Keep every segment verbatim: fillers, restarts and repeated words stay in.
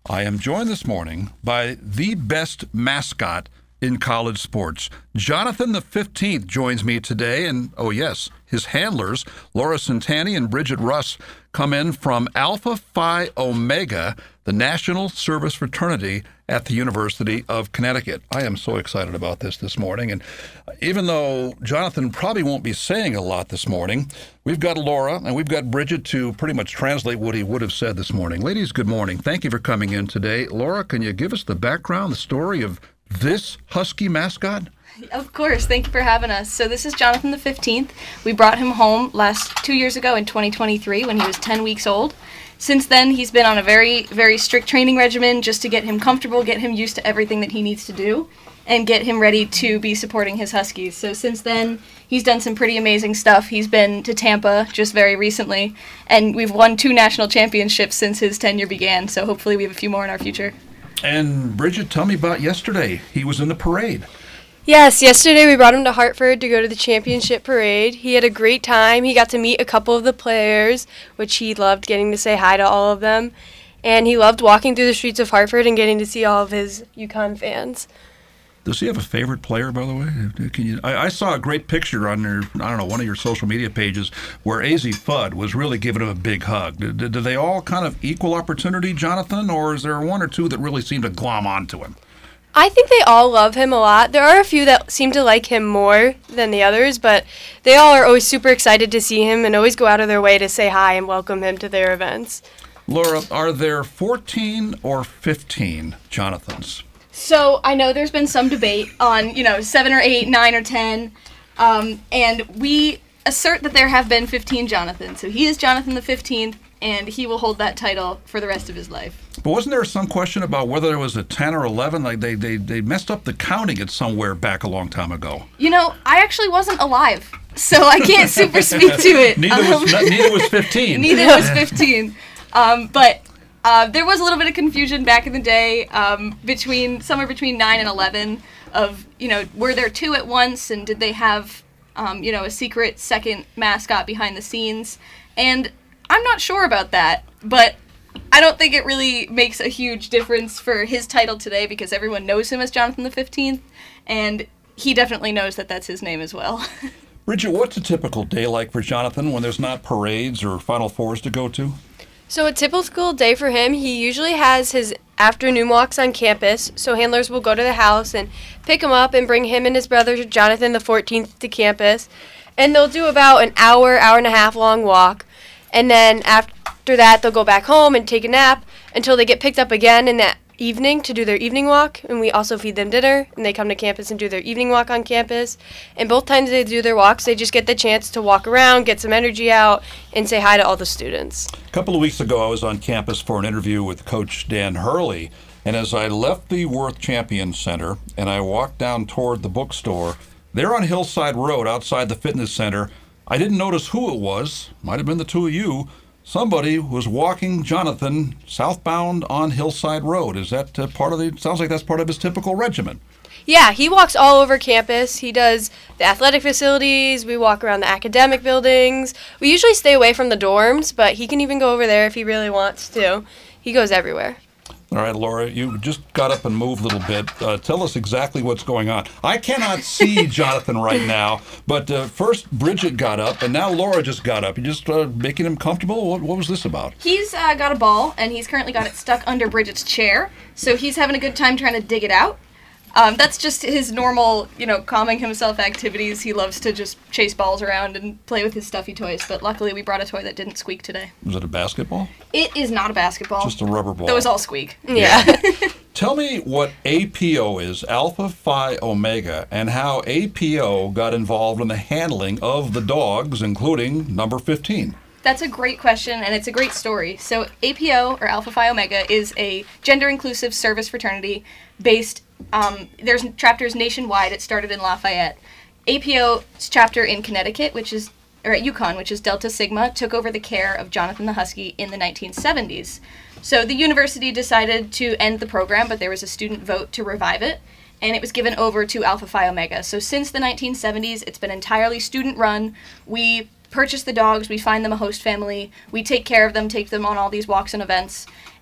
I am joined this morning by the best mascot in college sports. Jonathan the fifteenth joins me today, and oh yes, his handlers, Laura Santani and Bridget Russ, come in from Alpha Phi Omega, the National Service Fraternity at the University of Connecticut. I am so excited about this this morning, and even though Jonathan probably won't be saying a lot this morning, we've got Laura and we've got Bridget to pretty much translate what he would have said this morning. Ladies, good morning. Thank you for coming in today. Laura, can you give us the background, the story of this Husky mascot? Of course. Thank you for having us. So this is Jonathan the fifteenth. We brought him home last two years ago in twenty twenty-three when he was ten weeks old. Since then, he's been on a very, very strict training regimen just to get him comfortable, get him used to everything that he needs to do, and get him ready to be supporting his Huskies. So since then, he's done some pretty amazing stuff. He's been to Tampa just very recently, and we've won two national championships since his tenure began, so hopefully we have a few more in our future. And Bridget, tell me about yesterday. He was in the parade. Yes, yesterday we brought him to Hartford to go to the championship parade. He had a great time. He got to meet a couple of the players, which he loved getting to say hi to all of them. And he loved walking through the streets of Hartford and getting to see all of his UConn fans. Does he have a favorite player, by the way? Can you, I, I saw a great picture on your, I don't know, one of your social media pages where A Z Fudd was really giving him a big hug. Do, do, do they all kind of equal opportunity, Jonathan, or is there one or two that really seem to glom onto him? I think they all love him a lot. There are a few that seem to like him more than the others, but they all are always super excited to see him and always go out of their way to say hi and welcome him to their events. Laura, are there fourteen or fifteen Jonathans? So I know there's been some debate on, you know, seven or eight, nine or ten, um, and we assert that there have been fifteen Jonathans. So he is Jonathan the fifteenth, and he will hold that title for the rest of his life. But wasn't there some question about whether there was a ten or eleven? Like they, they, they messed up the counting it somewhere back a long time ago. You know, I actually wasn't alive, so I can't super speak to it. neither, um, was, neither was fifteen. Neither was fifteen. Um, but uh, there was a little bit of confusion back in the day um, between somewhere between nine and eleven of, you know, were there two at once, and did they have, um, you know, a secret second mascot behind the scenes? And I'm not sure about that, but I don't think it really makes a huge difference for his title today because everyone knows him as Jonathan the fifteenth, and he definitely knows that that's his name as well. Bridget, what's a typical day like for Jonathan when there's not parades or Final Fours to go to? So a typical day for him, he usually has his afternoon walks on campus, so handlers will go to the house and pick him up and bring him and his brother Jonathan the fourteenth to campus, and they'll do about an hour, hour and a half long walk. And then after that, they'll go back home and take a nap until they get picked up again in that evening to do their evening walk. And we also feed them dinner, and they come to campus and do their evening walk on campus. And both times they do their walks, they just get the chance to walk around, get some energy out, and say hi to all the students. A couple of weeks ago, I was on campus for an interview with Coach Dan Hurley. And as I left the Worth Champion Center and I walked down toward the bookstore, there on Hillside Road outside the fitness center, I didn't notice who it was. Might have been the two of you. Somebody was walking Jonathan southbound on Hillside Road. Is that uh, part of the, sounds like that's part of his typical regimen. Yeah, he walks all over campus. He does the athletic facilities. We walk around the academic buildings. We usually stay away from the dorms, but he can even go over there if he really wants to. He goes everywhere. All right, Laura, you just got up and moved a little bit. Uh, tell us exactly what's going on. I cannot see Jonathan right now, but uh, first Bridget got up, and now Laura just got up. You just uh, making him comfortable? What, what was this about? He's uh, got a ball, and he's currently got it stuck under Bridget's chair, so he's having a good time trying to dig it out. Um, that's just his normal, you know, calming himself activities. He loves to just chase balls around and play with his stuffy toys, but luckily we brought a toy that didn't squeak today. Was it a basketball? It is not a basketball. Just a rubber ball. Those all squeak. Yeah. Tell me what A P O is, Alpha Phi Omega, and how A P O got involved in the handling of the dogs, including number fifteen. That's a great question, and it's a great story. So A P O, or Alpha Phi Omega, is a gender-inclusive service fraternity based, um, there's chapters nationwide. It started in Lafayette. A P O's chapter in Connecticut, which is, or at UConn, which is Delta Sigma, took over the care of Jonathan the Husky in the nineteen seventies. So the university decided to end the program, but there was a student vote to revive it, and it was given over to Alpha Phi Omega. So since the nineteen seventies, it's been entirely student-run. We purchase the dogs, we find them a host family, we take care of them, take them on all these walks and events,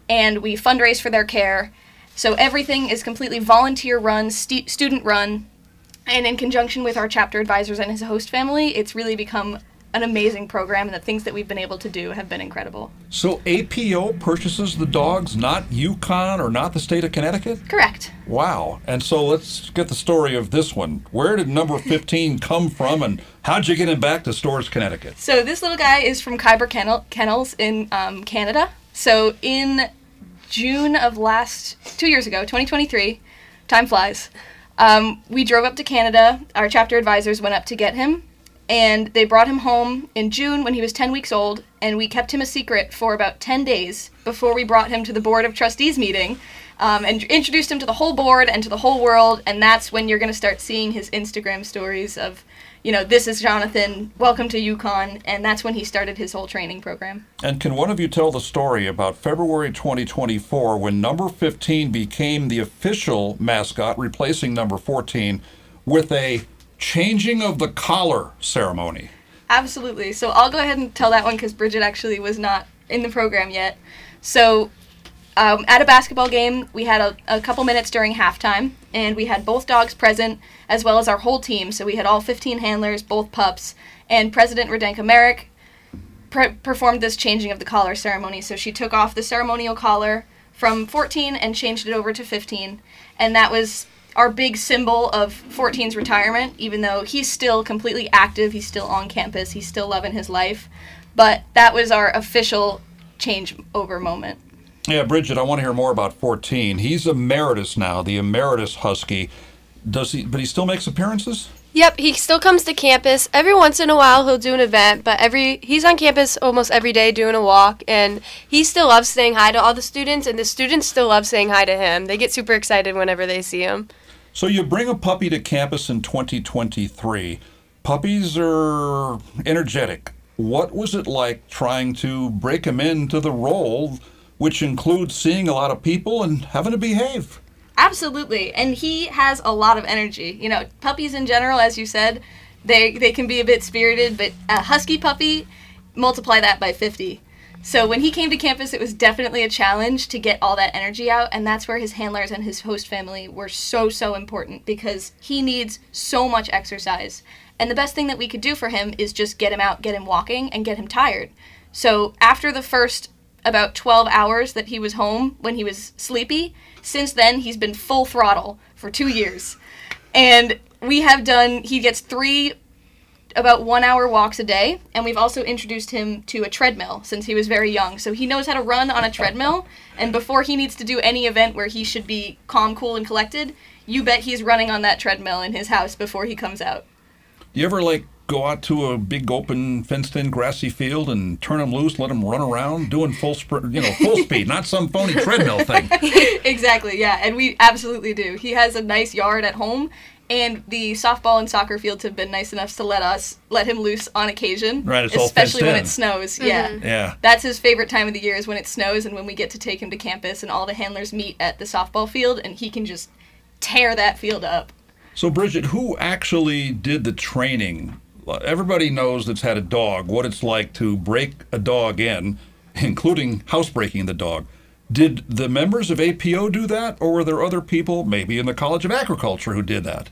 and we fundraise for their care. So everything is completely volunteer-run, st- student-run, and in conjunction with our chapter advisors and his host family, it's really become an amazing program, and the things that we've been able to do have been incredible. So A P O purchases the dogs, not UConn or not the state of Connecticut? Correct. Wow. And so let's get the story of this one. Where did number fifteen come from, and how'd you get him back to Storrs, Connecticut? So this little guy is from Khyber Kennel- Kennels in um, Canada. So in June of last, two years ago, twenty twenty-three, time flies, um, we drove up to Canada. Our chapter advisors went up to get him, and they brought him home in June when he was ten weeks old, and we kept him a secret for about ten days before we brought him to the Board of Trustees meeting um, and introduced him to the whole board and to the whole world, and that's when you're going to start seeing his Instagram stories of, you know, this is Jonathan, welcome to UConn, and that's when he started his whole training program. And can one of you tell the story about February twenty twenty-four when number fifteen became the official mascot, replacing number fourteen, with a changing of the collar ceremony? Absolutely. So I'll go ahead and tell that one because Bridget actually was not in the program yet. So um, at a basketball game, we had a, a couple minutes during halftime, and we had both dogs present as well as our whole team. So we had all fifteen handlers, both pups, and President Radenka Merrick pre- performed this changing of the collar ceremony. So she took off the ceremonial collar from fourteen and changed it over to fifteen, and that was our big symbol of fourteen's retirement, even though he's still completely active, he's still on campus, he's still loving his life. But that was our official change over moment. Yeah, Bridget, I want to hear more about fourteen. He's emeritus now, the emeritus Husky. Does he? But he still makes appearances? Yep, he still comes to campus. Every once in a while he'll do an event, but every he's on campus almost every day doing a walk, and he still loves saying hi to all the students, and the students still love saying hi to him. They get super excited whenever they see him. So you bring a puppy to campus in twenty twenty-three. Puppies are energetic. What was it like trying to break him into the role, which includes seeing a lot of people and having to behave? Absolutely, and he has a lot of energy. You know, puppies in general, as you said, they they can be a bit spirited, but a husky puppy, multiply that by fifty. So when he came to campus, it was definitely a challenge to get all that energy out, and that's where his handlers and his host family were so, so important, because he needs so much exercise. And the best thing that we could do for him is just get him out, get him walking, and get him tired. So after the first about twelve hours that he was home when he was sleepy, since then he's been full throttle for two years. And we have done, he gets three about one hour walks a day, and we've also introduced him to a treadmill since he was very young. So he knows how to run on a treadmill, and before he needs to do any event where he should be calm, cool, and collected, you bet he's running on that treadmill in his house before he comes out. Do you ever, like, go out to a big open fenced-in grassy field and turn him loose, let him run around, doing full sprint, you know, full speed, not some phony treadmill thing? Exactly, yeah, and we absolutely do. He has a nice yard at home, and the softball and soccer fields have been nice enough to let us let him loose on occasion. Right, it's all especially when fenced in. it snows. Mm-hmm. Yeah. Yeah. That's his favorite time of the year, is when it snows and when we get to take him to campus and all the handlers meet at the softball field and he can just tear that field up. So, Bridget, who actually did the training? Everybody knows that's had a dog, what it's like to break a dog in, including housebreaking the dog. Did the members of A P O do that, or were there other people, maybe in the College of Agriculture, who did that?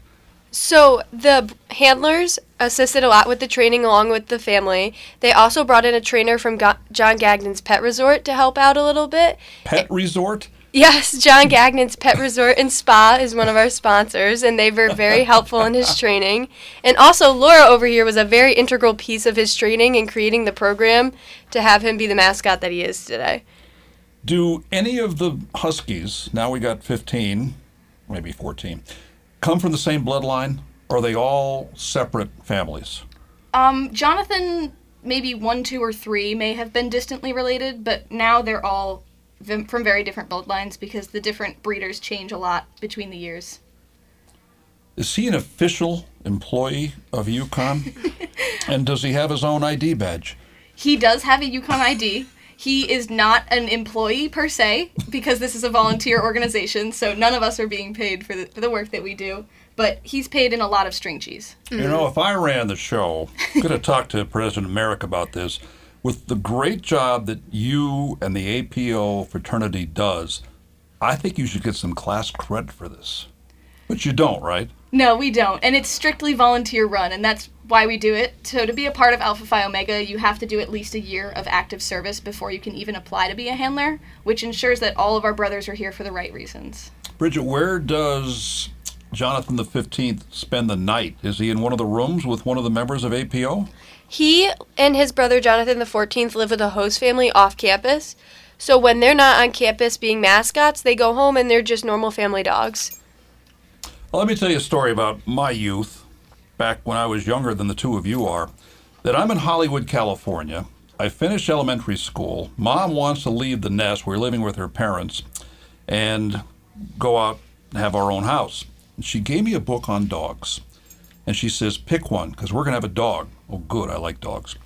So the handlers assisted a lot with the training along with the family. They also brought in a trainer from Go- John Gagnon's Pet Resort to help out a little bit. Pet Resort? Yes, John Gagnon's Pet Resort and Spa is one of our sponsors, and they were very helpful in his training. And also, Laura over here was a very integral piece of his training in creating the program to have him be the mascot that he is today. Do any of the Huskies, now we got fifteen, maybe fourteen, come from the same bloodline, or are they all separate families? Um, Jonathan, maybe one, two, or three may have been distantly related, but now they're all v- from very different bloodlines because the different breeders change a lot between the years. Is he an official employee of UConn? And does he have his own I D badge? He does have a UConn I D. He is not an employee per se, because this is a volunteer organization, so none of us are being paid for the, for the work that we do, but he's paid in a lot of string cheese. You know, if I ran the show, could have talked to President Merrick about this, with the great job that you and the A P O fraternity does, I think you should get some class credit for this. But you don't, right? No, we don't. And it's strictly volunteer run, and that's why we do it. So to be a part of Alpha Phi Omega, you have to do at least a year of active service before you can even apply to be a handler, which ensures that all of our brothers are here for the right reasons. Bridget, where does Jonathan the fifteenth spend the night? Is he in one of the rooms with one of the members of A P O? He and his brother Jonathan the fourteenth live with a host family off campus. So when they're not on campus being mascots, they go home and they're just normal family dogs. Well, let me tell you a story about my youth, back when I was younger than the two of you are, that I'm in Hollywood, California. I finished elementary school. Mom wants to leave the nest. We're living with her parents and go out and have our own house. And she gave me a book on dogs. And she says, pick one, because we're going to have a dog. Oh, good, I like dogs.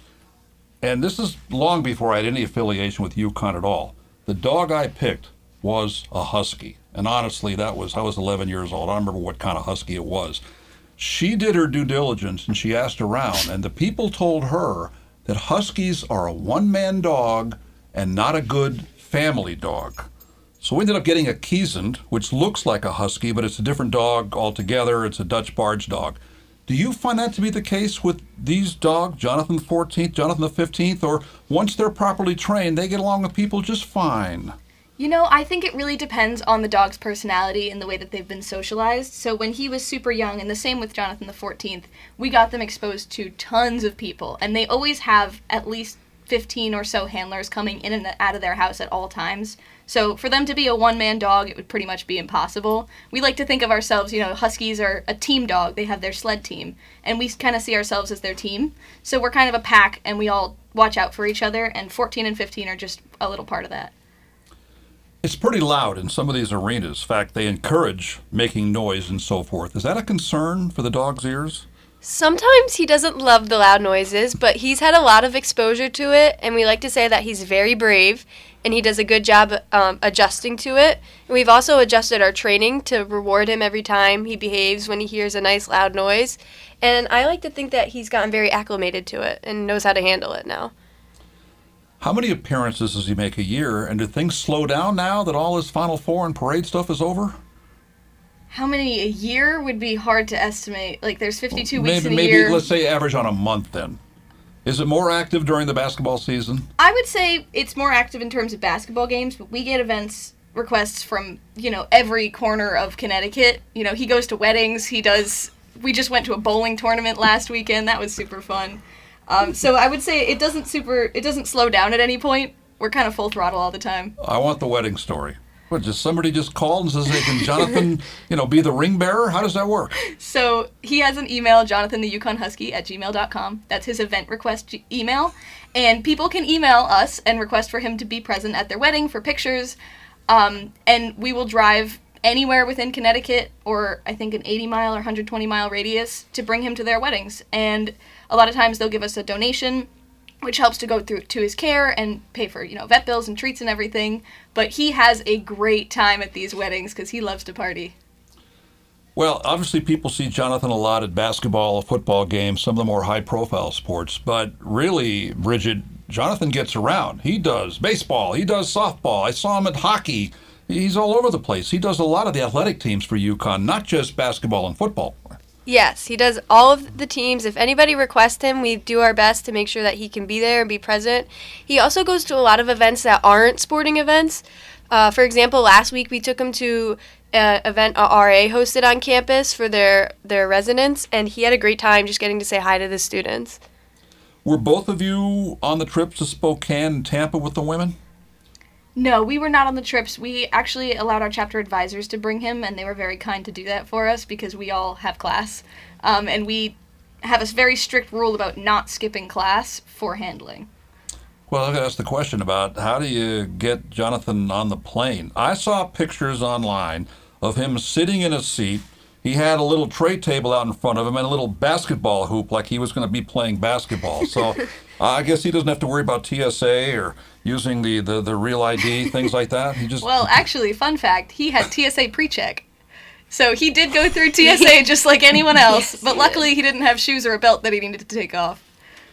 And this is long before I had any affiliation with UConn at all. The dog I picked was a husky. And honestly, that was, I was eleven years old. I don't remember what kind of husky it was. She did her due diligence and she asked around, and the people told her that huskies are a one-man dog and not a good family dog. So we ended up getting a Kiesend, which looks like a husky, but it's a different dog altogether. It's a Dutch barge dog. Do you find that to be the case with these dogs, Jonathan the fourteenth, Jonathan the fifteenth, or once they're properly trained, they get along with people just fine? You know, I think it really depends on the dog's personality and the way that they've been socialized. So when he was super young, and the same with Jonathan the fourteenth, we got them exposed to tons of people, and they always have at least fifteen or so handlers coming in and out of their house at all times. So for them to be a one-man dog, it would pretty much be impossible. We like to think of ourselves, you know, huskies are a team dog. They have their sled team, and we kind of see ourselves as their team. So we're kind of a pack, and we all watch out for each other, and fourteen and fifteen are just a little part of that. It's pretty loud in some of these arenas. In fact, they encourage making noise and so forth. Is that a concern for the dog's ears? Sometimes he doesn't love the loud noises, but he's had a lot of exposure to it, and we like to say that he's very brave, and he does a good job um, adjusting to it. And we've also adjusted our training to reward him every time he behaves when he hears a nice loud noise. And I like to think that he's gotten very acclimated to it and knows how to handle it now. How many appearances does he make a year, and do things slow down now that all his Final Four and parade stuff is over? How many a year would be hard to estimate. Like, there's fifty-two maybe, weeks in a maybe, year. Let's say average on a month then. Is it more active during the basketball season? I would say it's more active in terms of basketball games, but we get events requests from, you know, every corner of Connecticut. You know, he goes to weddings, he does, we just went to a bowling tournament last weekend. That was super fun. Um, so I would say it doesn't super, it doesn't slow down at any point. We're kind of full throttle all the time. I want the wedding story. What, just somebody just called and says, hey, can Jonathan, you know, be the ring bearer? How does that work? So he has an email, jonathan the yukon husky at gmail dot com. That's his event request g- email. And people can email us and request for him to be present at their wedding for pictures. Um, and we will drive anywhere within Connecticut, or I think an eighty mile or one hundred twenty mile radius, to bring him to their weddings. And a lot of times they'll give us a donation, which helps to go through to his care and pay for, you know, vet bills and treats and everything. But he has a great time at these weddings because he loves to party. Well, obviously people see Jonathan a lot at basketball, football games, some of the more high-profile sports. But really, Bridget, Jonathan gets around. He does baseball. He does softball. I saw him at hockey. He's all over the place. He does a lot of the athletic teams for UConn, not just basketball and football. Yes, he does all of the teams. If anybody requests him, we do our best to make sure that he can be there and be present. He also goes to a lot of events that aren't sporting events. Uh, for example, last week we took him to an event a R A hosted on campus for their, their residents, and he had a great time just getting to say hi to the students. Were both of you on the trips to Spokane and Tampa with the women? No, we were not on the trips. We actually allowed our chapter advisors to bring him, and they were very kind to do that for us because we all have class. Um, and we have a very strict rule about not skipping class for handling. Well, I've got to ask the question about how do you get Jonathan on the plane? I saw pictures online of him sitting in a seat. He had a little tray table out in front of him and a little basketball hoop like he was going to be playing basketball. So uh, I guess he doesn't have to worry about T S A or using the, the, the real I D, things like that. He just Well, actually, fun fact, he had T S A pre-check. So he did go through T S A just like anyone else, Yes, but he luckily he didn't have shoes or a belt that he needed to take off.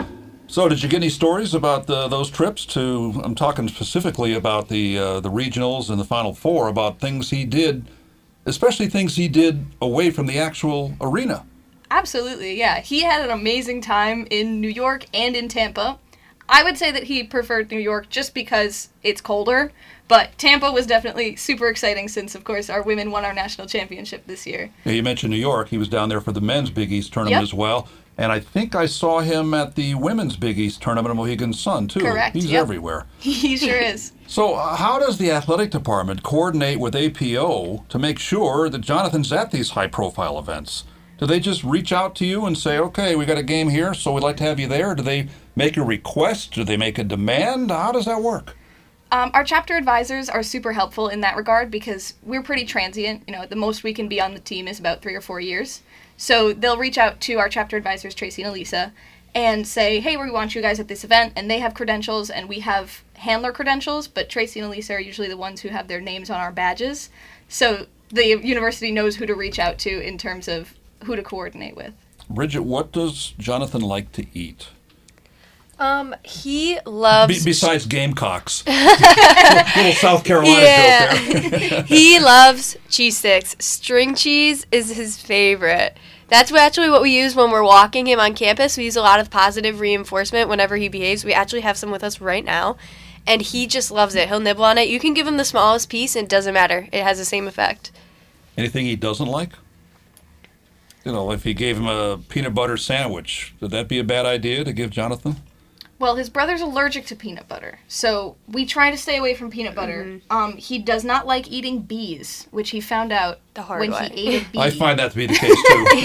So, did you get any stories about the, those trips to? I'm talking specifically about the uh, the regionals and the Final Four. About things he did, especially things he did away from the actual arena. Absolutely, yeah. He had an amazing time in New York and in Tampa. I would say that he preferred New York just because it's colder, but Tampa was definitely super exciting since, of course, our women won our national championship this year. Yeah, you mentioned New York. He was down there for the men's Big East tournament Yep. as well. And I think I saw him at the women's Big East tournament in Mohegan Sun, too. Correct, He's yep. everywhere. He sure is. So uh, how does the athletic department coordinate with A P O to make sure that Jonathan's at these high-profile events? Do they just reach out to you and say, okay, we got a game here, so we'd like to have you there? Do they make a request? Do they make a demand? How does that work? Um, our chapter advisors are super helpful in that regard because we're pretty transient. You know, the most we can be on the team is about three or four years. So they'll reach out to our chapter advisors, Tracy and Elisa, and say, hey, we want you guys at this event, and they have credentials, and we have handler credentials, but Tracy and Elisa are usually the ones who have their names on our badges. So the university knows who to reach out to in terms of who to coordinate with. Bridget, what does Jonathan like to eat? Um, he loves. Be- besides Gamecocks. Little South Carolina yeah. joke there. He loves cheese sticks. String cheese is his favorite. That's what, actually what we use when we're walking him on campus. We use a lot of positive reinforcement whenever he behaves. We actually have some with us right now, and he just loves it. He'll nibble on it. You can give him the smallest piece, and it doesn't matter. It has the same effect. Anything he doesn't like? You know, if he gave him a peanut butter sandwich, would that be a bad idea to give Jonathan? Well, his brother's allergic to peanut butter, so we try to stay away from peanut butter. Mm-hmm. Um, he does not like eating bees, which he found out the hard when way. he ate a bee. I find that to be the case,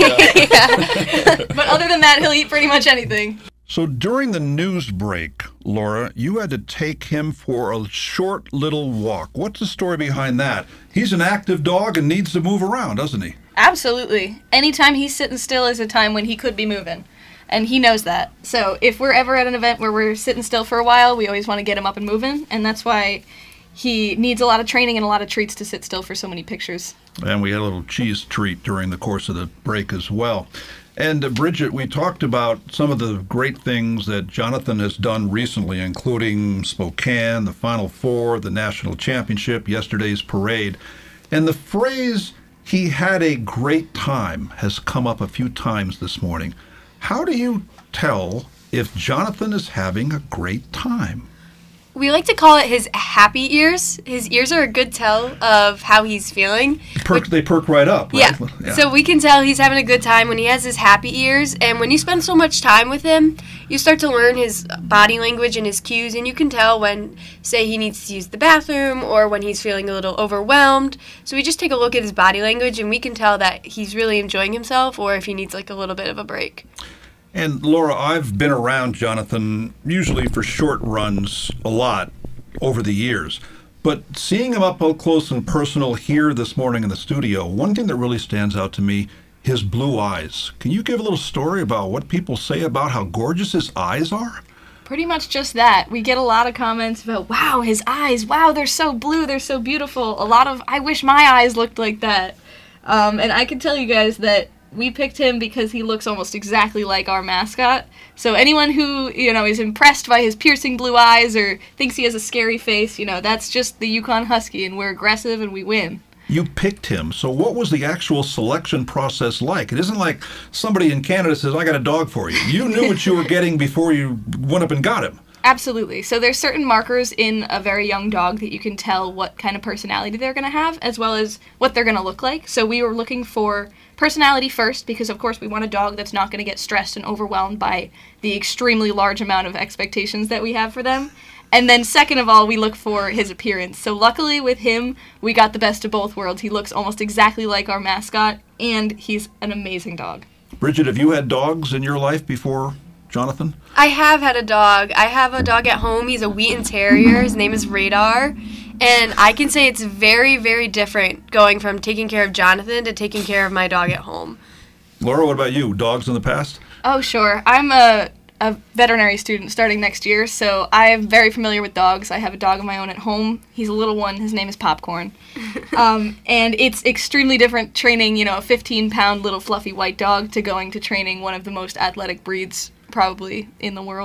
too. Yeah. But other than that, he'll eat pretty much anything. So during the news break, Laura, you had to take him for a short little walk. What's the story behind that? He's an active dog and needs to move around, doesn't he? Absolutely. Anytime he's sitting still is a time when he could be moving. And he knows that. So if we're ever at an event where we're sitting still for a while, we always want to get him up and moving. And that's why he needs a lot of training and a lot of treats to sit still for so many pictures. And we had a little cheese treat during the course of the break as well. And uh, Bridget, we talked about some of the great things that Jonathan has done recently, including Spokane, the Final Four, the National Championship, yesterday's parade. And the phrase, he had a great time, has come up a few times this morning. How do you tell if Jonathan is having a great time? We like to call it his happy ears. His ears are a good tell of how he's feeling. Perk, they perk right up, right? Yeah. yeah. So we can tell he's having a good time when he has his happy ears. And when you spend so much time with him, you start to learn his body language and his cues. And you can tell when, say, he needs to use the bathroom or when he's feeling a little overwhelmed. So we just take a look at his body language and we can tell that he's really enjoying himself or if he needs like a little bit of a break. And Laura, I've been around Jonathan, usually for short runs, a lot over the years. But seeing him up close and personal here this morning in the studio, one thing that really stands out to me, his blue eyes. Can you give a little story about what people say about how gorgeous his eyes are? Pretty much just that. We get a lot of comments about, wow, his eyes, wow, they're so blue, they're so beautiful. A lot of, I wish my eyes looked like that. Um, and I can tell you guys that we picked him because he looks almost exactly like our mascot. So anyone who, you know, is impressed by his piercing blue eyes or thinks he has a scary face, you know, that's just the Yukon Husky, and we're aggressive and we win. You picked him. So what was the actual selection process like? It isn't like somebody in Canada says, I got a dog for you. You knew what you were getting before you went up and got him. Absolutely. So there's certain markers in a very young dog that you can tell what kind of personality they're going to have, as well as what they're going to look like. So we were looking for personality first, because of course we want a dog that's not going to get stressed and overwhelmed by the extremely large amount of expectations that we have for them. And then second of all, we look for his appearance. So luckily with him, we got the best of both worlds. He looks almost exactly like our mascot, and he's an amazing dog. Bridget, have you had dogs in your life before Jonathan? I have had a dog. I have a dog at home. He's a Wheaton Terrier. His name is Radar. And I can say it's very, very different going from taking care of Jonathan to taking care of my dog at home. Laura, what about you? Dogs in the past? Oh, sure. I'm a, a veterinary student starting next year, so I'm very familiar with dogs. I have a dog of my own at home. He's a little one. His name is Popcorn. um, and it's extremely different training, you know, a fifteen-pound little fluffy white dog to going to training one of the most athletic breeds probably in the world.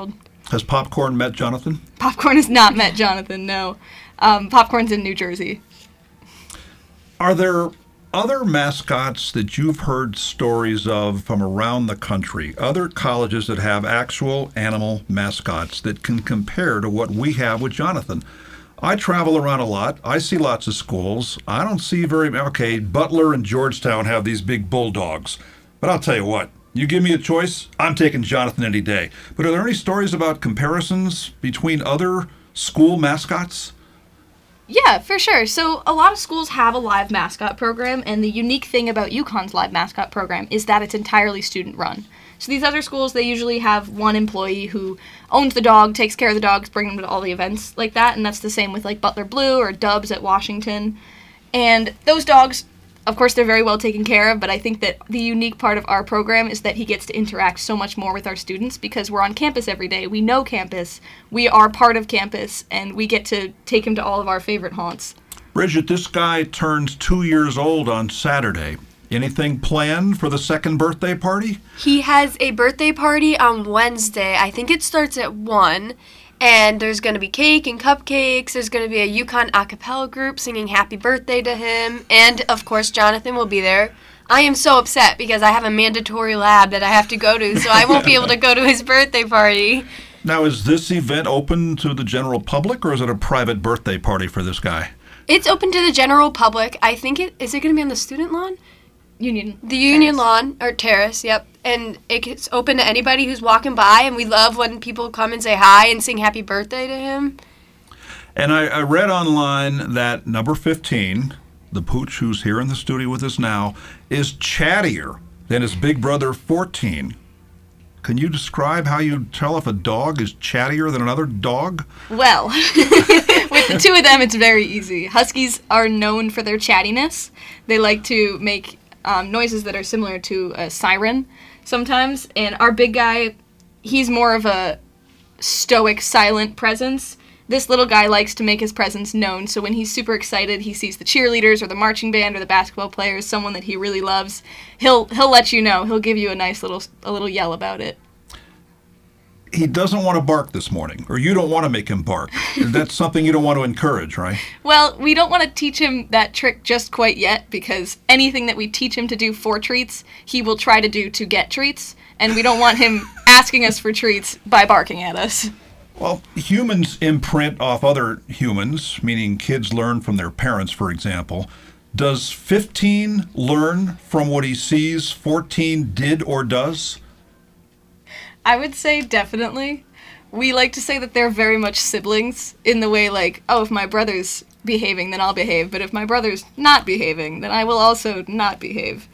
Has Popcorn met Jonathan? Popcorn has not met Jonathan, no. Um, Popcorn's in New Jersey. Are there other mascots that you've heard stories of from around the country, other colleges that have actual animal mascots that can compare to what we have with Jonathan? I travel around a lot. I see lots of schools. I don't see very, okay, Butler and Georgetown have these big bulldogs. But I'll tell you what, you give me a choice, I'm taking Jonathan any day. But are there any stories about comparisons between other school mascots? Yeah, for sure. So a lot of schools have a live mascot program, and the unique thing about UConn's live mascot program is that it's entirely student run. So these other schools, they usually have one employee who owns the dog, takes care of the dogs, bring them to all the events like that, and that's the same with like Butler Blue or Dubs at Washington. And those dogs, of course, they're very well taken care of, but I think that the unique part of our program is that he gets to interact so much more with our students because we're on campus every day. We know campus, we are part of campus, and we get to take him to all of our favorite haunts. Bridget, this guy turns two years old on Saturday. Anything planned for the second birthday party? He has a birthday party on Wednesday. I think it starts at one. And there's going to be cake and cupcakes. There's going to be a UConn a cappella group singing happy birthday to him. And, of course, Jonathan will be there. I am so upset because I have a mandatory lab that I have to go to, so I won't be able to go to his birthday party. Now, is this event open to the general public, or is it a private birthday party for this guy? It's open to the general public. I think it is it going to be on the student lawn? Union. The Union Terrace. Lawn, or Terrace, yep. And it's open to anybody who's walking by, and we love when people come and say hi and sing happy birthday to him. And I, I read online that number fifteen, the pooch who's here in the studio with us now, is chattier than his big brother fourteen. Can you describe how you tell if a dog is chattier than another dog? Well, with the two of them, it's very easy. Huskies are known for their chattiness. They like to make um, noises that are similar to a siren sometimes. And our big guy, he's more of a stoic, silent presence. This little guy likes to make his presence known, so when he's super excited, he sees the cheerleaders or the marching band or the basketball players, someone that he really loves, he'll he'll let you know. He'll give you a nice little a little yell about it. He doesn't want to bark this morning, or you don't want to make him bark. That's something you don't want to encourage, right? Well, we don't want to teach him that trick just quite yet, because anything that we teach him to do for treats, he will try to do to get treats, and we don't want him asking us for treats by barking at us. Well, humans imprint off other humans, meaning kids learn from their parents, for example. Does fifteen learn from what he sees fourteen did or does? I would say definitely. We like to say that they're very much siblings in the way like, oh, if my brother's behaving, then I'll behave. But if my brother's not behaving, then I will also not behave.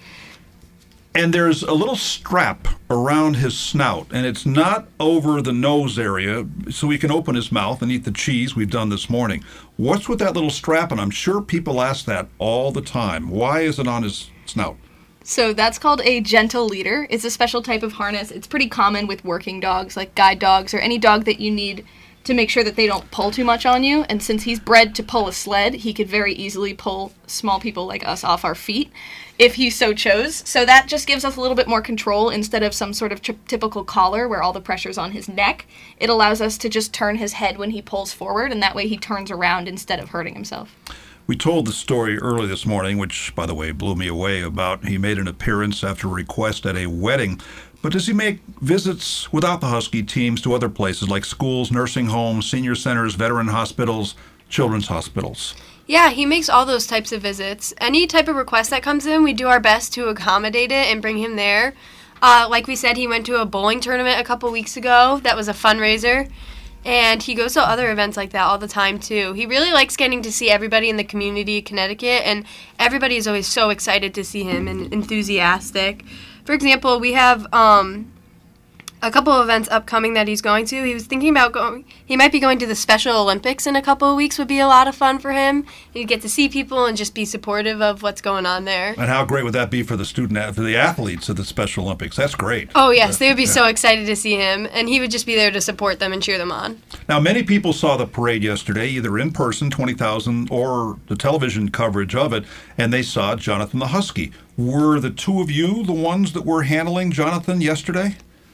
And there's a little strap around his snout, and it's not over the nose area, so he can open his mouth and eat the cheese we've done this morning. What's with that little strap? And I'm sure people ask that all the time. Why is it on his snout? So that's called a gentle leader. It's a special type of harness. It's pretty common with working dogs, like guide dogs, or any dog that you need to make sure that they don't pull too much on you. And since he's bred to pull a sled, he could very easily pull small people like us off our feet if he so chose. So that just gives us a little bit more control instead of some sort of t- typical collar where all the pressure's on his neck. It allows us to just turn his head when he pulls forward, and that way he turns around instead of hurting himself. We told the story early this morning, which, by the way, blew me away, about he made an appearance after a request at a wedding. But does he make visits without the Husky teams to other places like schools, nursing homes, senior centers, veteran hospitals, children's hospitals? Yeah, he makes all those types of visits. Any type of request that comes in, we do our best to accommodate it and bring him there. Uh, like we said, he went to a bowling tournament a couple weeks ago. That was a fundraiser. And he goes to other events like that all the time, too. He really likes getting to see everybody in the community of Connecticut, and everybody is always so excited to see him and enthusiastic. For example, we have um, a couple of events upcoming that he's going to. He was thinking about going, he might be going to the Special Olympics in a couple of weeks, would be a lot of fun for him. He'd get to see people and just be supportive of what's going on there. And how great would that be for the student, for the athletes at the Special Olympics? That's great. Oh, yes, they would be yeah. so excited to see him, and he would just be there to support them and cheer them on. Now, many people saw the parade yesterday, either in person, twenty thousand, or the television coverage of it, and they saw Jonathan the Husky. Were the two of you the ones that were handling Jonathan yesterday?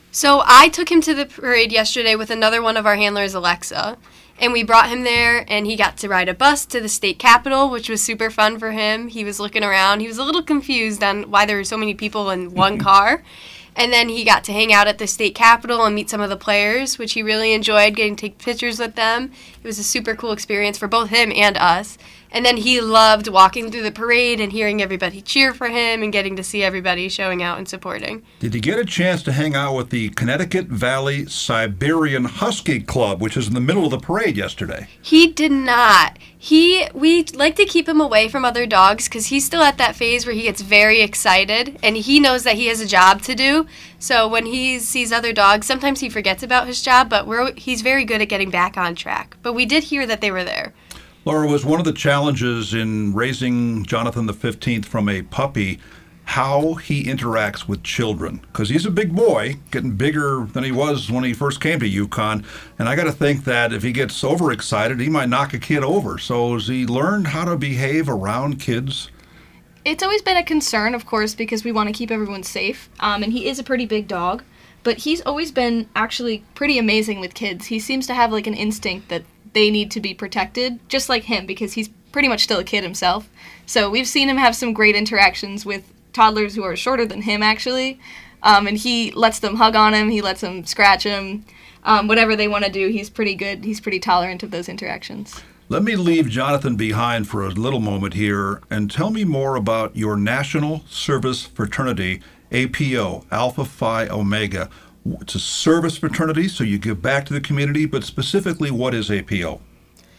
So I took him to the parade yesterday with another one of our handlers, Alexa. And we brought him there, and he got to ride a bus to the state capitol, which was super fun for him. He was looking around. He was a little confused on why there were so many people in one car. And then he got to hang out at the state capitol and meet some of the players, which he really enjoyed, getting to take pictures with them. It was a super cool experience for both him and us. And then he loved walking through the parade and hearing everybody cheer for him and getting to see everybody showing out and supporting. Did you get a chance to hang out with the Connecticut Valley Siberian Husky Club, which is in the middle of the parade yesterday? He did not. He we like to keep him away from other dogs because he's still at that phase where he gets very excited and he knows that he has a job to do. So when he sees other dogs, sometimes he forgets about his job, but we're he's very good at getting back on track. But we did hear that they were there. Laura, was one of the challenges in raising Jonathan the fifteenth from a puppy how he interacts with children? Because he's a big boy, getting bigger than he was when he first came to UConn. And I got to think that if he gets overexcited, he might knock a kid over. So has he learned how to behave around kids? It's always been a concern, of course, because we want to keep everyone safe. Um, and he is a pretty big dog. But he's always been actually pretty amazing with kids. He seems to have like an instinct that they need to be protected, just like him, because he's pretty much still a kid himself. So we've seen him have some great interactions with toddlers who are shorter than him, actually. Um, and he lets them hug on him, he lets them scratch him. Um, whatever they want to do, he's pretty good. He's pretty tolerant of those interactions. Let me leave Jonathan behind for a little moment here and tell me more about your National Service Fraternity, A P O, Alpha Phi Omega. It's a service fraternity, so you give back to the community, but specifically, what is A P O?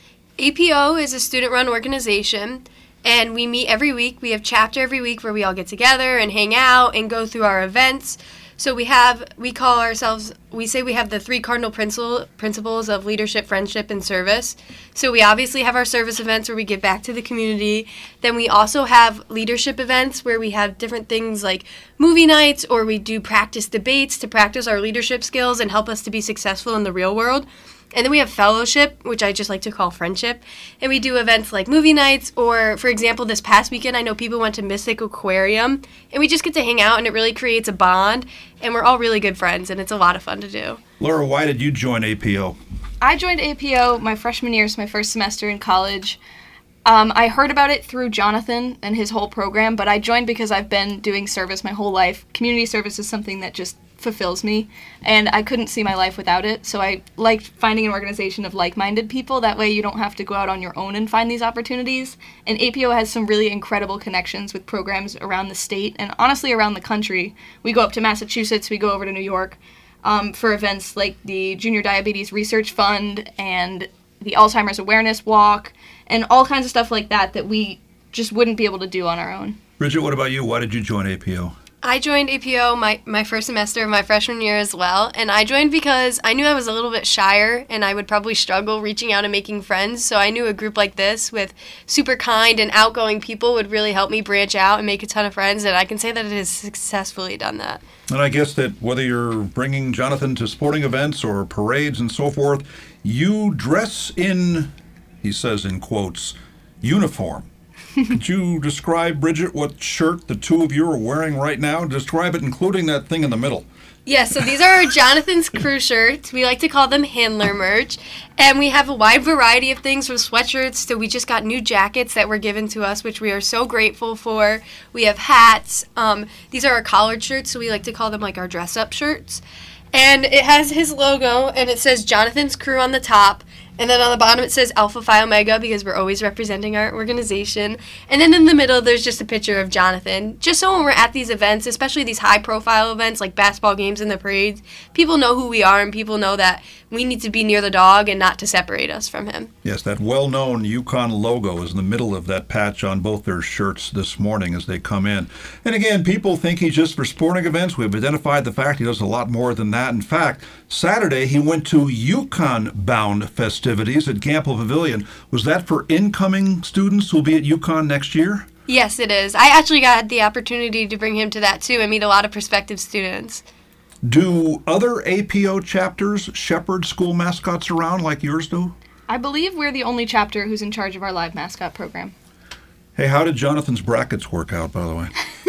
A P O is a student-run organization, and we meet every week. We have chapter every week where we all get together and hang out and go through our events. So we have, we call ourselves, we say we have the three cardinal principle, principles of leadership, friendship, and service. So we obviously have our service events where we give back to the community. Then we also have leadership events where we have different things like movie nights, or we do practice debates to practice our leadership skills and help us to be successful in the real world. And then we have fellowship, which I just like to call friendship. And we do events like movie nights, or, for example, this past weekend, I know people went to Mystic Aquarium, and we just get to hang out, and it really creates a bond, and we're all really good friends, and it's a lot of fun to do. Laura, why did you join A P O? I joined A P O my freshman year, so my first semester in college. Um, I heard about it through Jonathan and his whole program, but I joined because I've been doing service my whole life. Community service is something that just fulfills me, and I couldn't see my life without it. So I liked finding an organization of like-minded people. That way you don't have to go out on your own and find these opportunities. And A P O has some really incredible connections with programs around the state and honestly around the country. We go up to Massachusetts, we go over to New York um, for events like the Junior Diabetes Research Fund and the Alzheimer's Awareness Walk and all kinds of stuff like that that we just wouldn't be able to do on our own. Bridget, what about you? Why did you join A P O? I joined A P O my, my first semester of my freshman year as well, and I joined because I knew I was a little bit shyer and I would probably struggle reaching out and making friends, so I knew a group like this with super kind and outgoing people would really help me branch out and make a ton of friends, and I can say that it has successfully done that. And I guess that whether you're bringing Jonathan to sporting events or parades and so forth, you dress in, he says in quotes, uniform. Could you describe, Bridget, what shirt the two of you are wearing right now? Describe it, including that thing in the middle. Yeah, so these are Jonathan's crew shirts. We like to call them handler merch. And we have a wide variety of things from sweatshirts to we just got new jackets that were given to us, which we are so grateful for. We have hats. Um, these are our collared shirts, so we like to call them like our dress-up shirts. And it has his logo, and it says Jonathan's Crew on the top. And then on the bottom it says Alpha Phi Omega because we're always representing our organization. And then in the middle there's just a picture of Jonathan. Just so when we're at these events, especially these high-profile events like basketball games and the parades, people know who we are and people know that we need to be near the dog and not to separate us from him. Yes, that well-known UConn logo is in the middle of that patch on both their shirts this morning as they come in. And again, people think he's just for sporting events. We've identified the fact he does a lot more than that. In fact, Saturday he went to UConn-bound festivities at Gamble Pavilion. Was that for incoming students who will be at UConn next year? Yes, it is. I actually got the opportunity to bring him to that too and meet a lot of prospective students. Do other A P O chapters shepherd school mascots around like yours do? I believe we're the only chapter who's in charge of our live mascot program. Hey, how did Jonathan's brackets work out, by the way?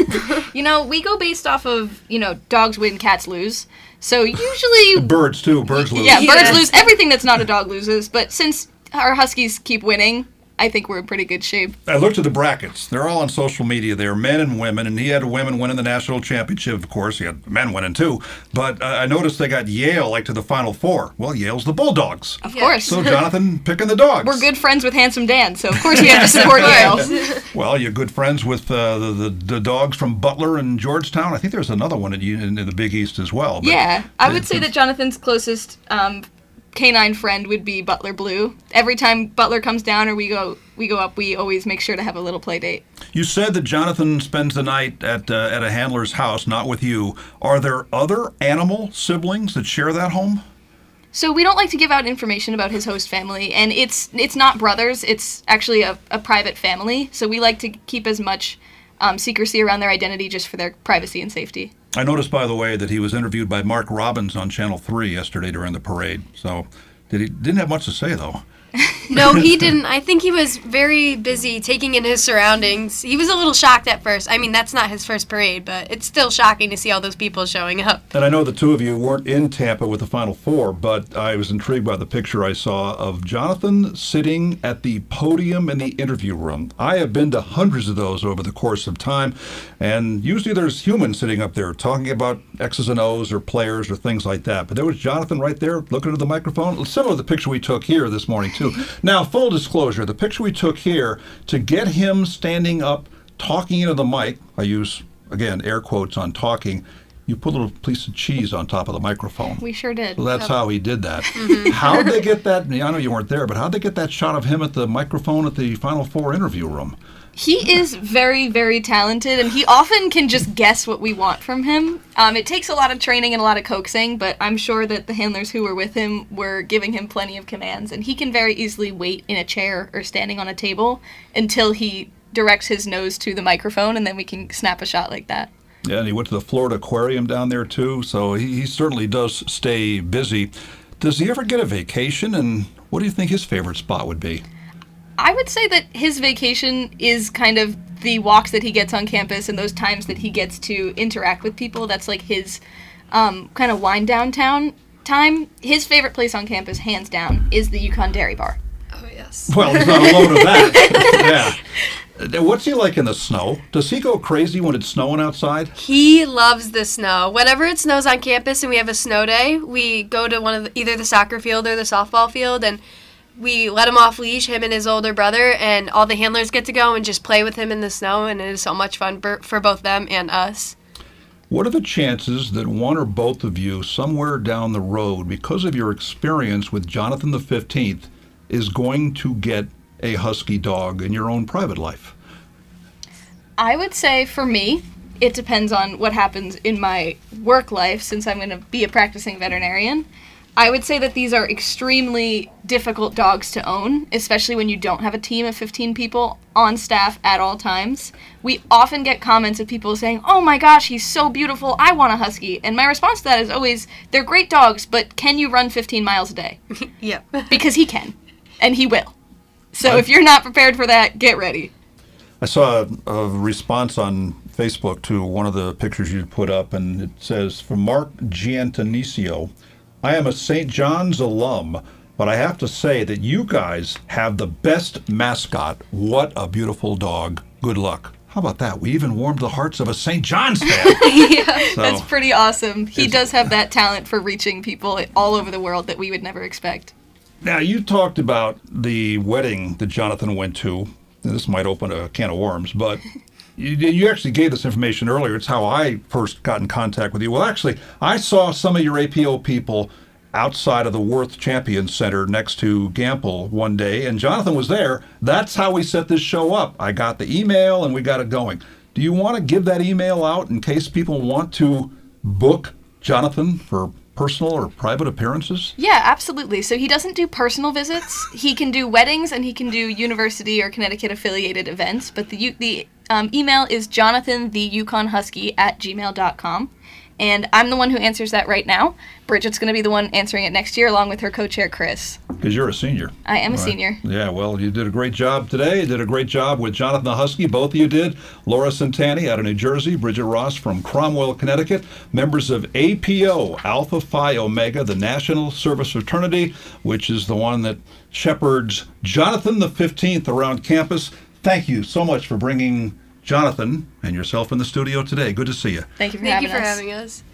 You know, we go based off of, you know, dogs win, cats lose. So usually... Birds, too. Birds lose. Yeah, birds Yeah. lose. Everything that's not a dog loses. But since our Huskies keep winning, I think we're in pretty good shape. I looked at the brackets. They're all on social media. They're men and women, and he had women winning the national championship, of course. He had men winning, too. But uh, I noticed they got Yale, like, to the Final Four. Well, Yale's the Bulldogs. Of Yeah. course. So Jonathan picking the dogs. We're good friends with Handsome Dan, so of course we have to support Yale. Well, you're good friends with uh, the, the the dogs from Butler and Georgetown. I think there's another one in, in, in the Big East as well. But Yeah, I would say that Jonathan's closest um, canine friend would be Butler Blue. Every time Butler comes down or we go we go up, we always make sure to have a little play date. You said that Jonathan spends the night at uh, at a handler's house, not with you. Are there other animal siblings that share that home? So we don't like to give out information about his host family, and it's it's not brothers. It's actually a, a private family. So we like to keep as much um, secrecy around their identity just for their privacy and safety. I noticed, by the way, that he was interviewed by Mark Robbins on Channel three yesterday during the parade. So did he didn't have much to say, though. No, he didn't. I think he was very busy taking in his surroundings. He was a little shocked at first. I mean, that's not his first parade, but it's still shocking to see all those people showing up. And I know the two of you weren't in Tampa with the Final Four, but I was intrigued by the picture I saw of Jonathan sitting at the podium in the interview room. I have been to hundreds of those over the course of time, and usually there's humans sitting up there talking about X's and O's or players or things like that. But there was Jonathan right there looking at the microphone, similar to the picture we took here this morning, too. Now, full disclosure, the picture we took here, to get him standing up, talking into the mic, I use, again, air quotes on talking, you put a little piece of cheese on top of the microphone. We sure did. So that's how he did that. How'd they get that? I know you weren't there, but how'd they get that shot of him at the microphone at the Final Four interview room? He is very, very talented, and he often can just guess what we want from him. Um, it takes a lot of training and a lot of coaxing, but I'm sure that the handlers who were with him were giving him plenty of commands, and he can very easily wait in a chair or standing on a table until he directs his nose to the microphone, and then we can snap a shot like that. Yeah, and he went to the Florida Aquarium down there, too, so he, he certainly does stay busy. Does he ever get a vacation, and what do you think his favorite spot would be? I would say that his vacation is kind of the walks that he gets on campus and those times that he gets to interact with people. That's like his um, kind of wind down town time. His favorite place on campus, hands down, is the Yukon Dairy Bar. Oh, yes. Well, he's not alone in that. Yeah. What's he like in the snow? Does he go crazy when it's snowing outside? He loves the snow. Whenever it snows on campus and we have a snow day, we go to one of the, either the soccer field or the softball field, and we let him off leash, him and his older brother, and all the handlers get to go and just play with him in the snow, and it is so much fun for, for both them and us. What are the chances that one or both of you, somewhere down the road, because of your experience with Jonathan the fifteenth, is going to get a husky dog in your own private life? I would say for me, it depends on what happens in my work life since I'm going to be a practicing veterinarian. I would say that these are extremely difficult dogs to own, especially when you don't have a team of fifteen people on staff at all times. We often get comments of people saying, "Oh my gosh, he's so beautiful, I want a husky." And my response to that is always, they're great dogs, but can you run fifteen miles a day? Yep. Because he can, and he will. So if you're not prepared for that, get ready. I saw a, a response on Facebook to one of the pictures you put up, and it says, from Mark Giantanisio, I am a Saint John's alum, but I have to say that you guys have the best mascot. What a beautiful dog. Good luck. How about that? We even warmed the hearts of a Saint John's fan. Yeah, So- that's pretty awesome. He It's- does have that talent for reaching people all over the world that we would never expect. Now, you talked about the wedding that Jonathan went to. Now, this might open a can of worms, but you, you actually gave this information earlier. It's how I first got in contact with you. Well, actually, I saw some of your A P O people outside of the Worth Champions Center next to Gamble one day, and Jonathan was there. That's how we set this show up. I got the email, and we got it going. Do you want to give that email out in case people want to book Jonathan for personal or private appearances? Yeah, absolutely. So he doesn't do personal visits. He can do weddings and he can do university or Connecticut affiliated events. But the the um, email is jonathan the yukon husky at gmail dot com. and I'm the one who answers that right now. Bridget's going to be the one answering it next year, along with her co-chair, Chris. Because you're a senior. I am a Right. senior. Yeah, well, you did a great job today. You did a great job with Jonathan the Husky. Both of you did. Laura Santani out of New Jersey, Bridget Ross from Cromwell, Connecticut. Members of A P O, Alpha Phi Omega, the National Service Fraternity, which is the one that shepherds Jonathan the fifteenth around campus. Thank you so much for bringing Jonathan and yourself in the studio today. Good to see you. Thank you for Thank having you for us. having us.